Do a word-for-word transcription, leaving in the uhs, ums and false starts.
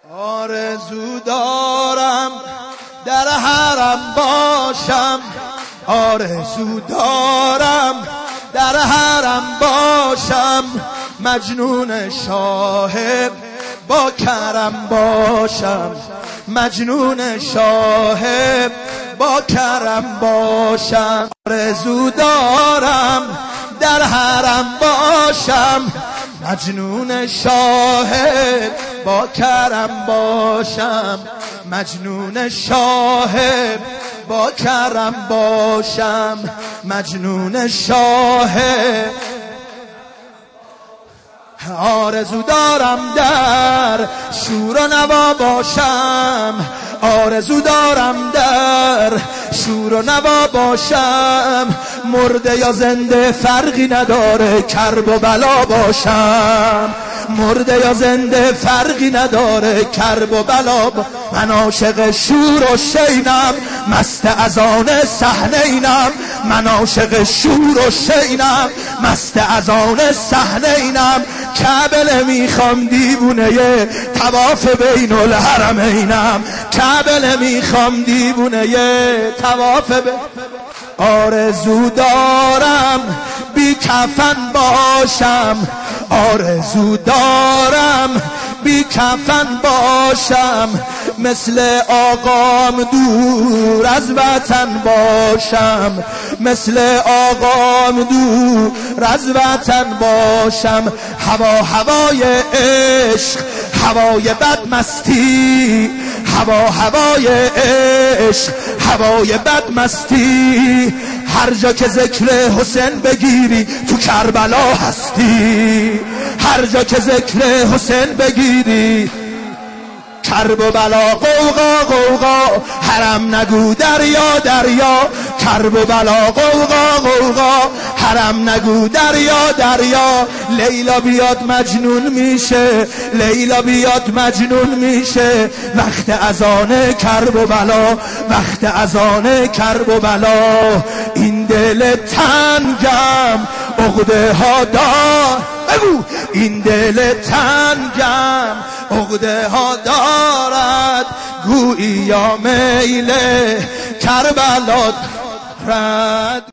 آرزو دارم در حرم باشم، آرزو دارم در حرم باشم، مجنون شاه با کرم باشم، مجنون شاه با کرم باشم. آرزو دارم در حرم باشم، مجنون شاه با کرم باشم، مجنون شاه با کرم باشم، مجنون شاه. آرزو دارم در شور و نوا باشم، آرزو دارم در شور و نوا باشم، مرده یا زنده فرقی نداره کرب و بلا باشم، مرده یا زنده فرقی نداره کرب و بلا با. من عاشق شور و شینم، مست از آن صحنه اینم، من عاشق شور و شینم، مست از آن صحنه اینم، کعبه میخوام دیوونه طواف بین الحرمینم، کعبه میخوام دیوونه طواف بین. آرزو دارم بی کفن باشم، آرزو دارم بی کفن باشم، مثل آقام دور از وطن باشم، مثل آقام دور از وطن باشم. هوا هوای عشق، هوای بدمستی، هوا هوای عشق، هوای بدمستی، هر جا که ذکر حسین بگیری تو کربلا هستی، هر جا که ذکر حسین بگیری کرب و بلا. قوقا قوقا حرم نگو دریا دریا، کرب و بلا. قوقا قوقا حرم نگو دریا دریا، لیلا بیاد مجنون میشه، لیلا بیاد مجنون میشه، وقت اذان کرب و بلا، وقت اذان کرب و بلا. این دل تنگم عقده ها دار، بگو این دل تنگم عقده ها دارد، گویی یا میل کربلا رد.